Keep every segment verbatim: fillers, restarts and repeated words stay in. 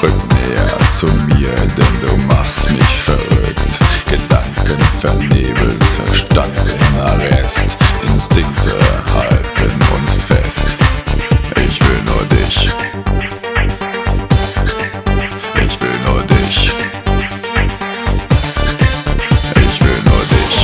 Rück näher zu mir, denn du machst mich verrückt. Gedanken vernebelt, Verstand in Arrest. Instinkte halten uns fest. Ich will nur dich. Ich will nur dich. Ich will nur dich.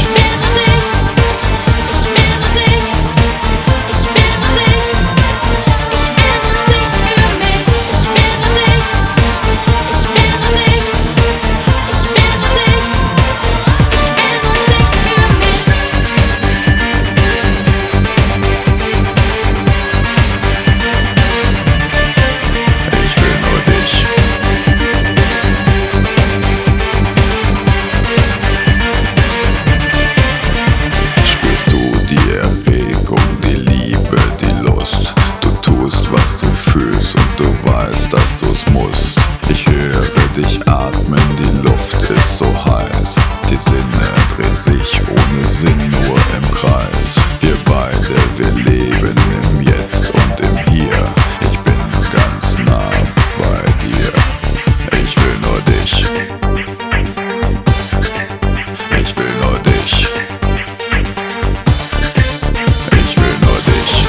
Dass du's musst. Ich höre dich atmen, die Luft ist so heiß. Die Sinne drehen sich ohne Sinn nur im Kreis. Wir beide, wir leben im Jetzt und im Hier. Ich bin ganz nah bei dir. Ich will nur dich. Ich will nur dich. Ich will nur dich.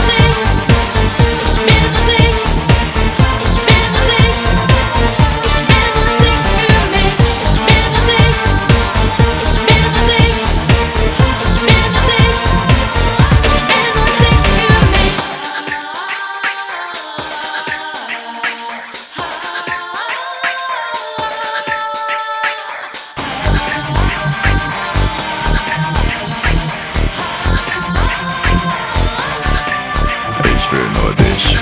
Ich will nur dich.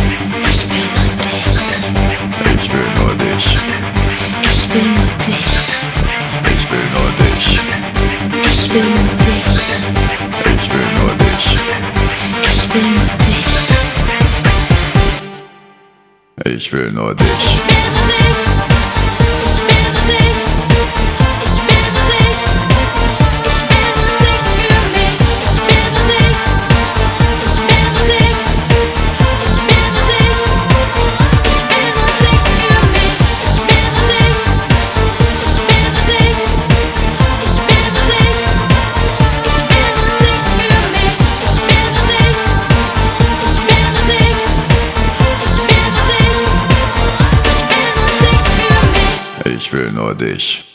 Ich will nur dich. Ich will nur dich. Ich will nur dich. Ich will nur dich. Ich will nur dich. Ich will nur dich. Ich will nur dich. Ich will nur dich. Ich will nur dich.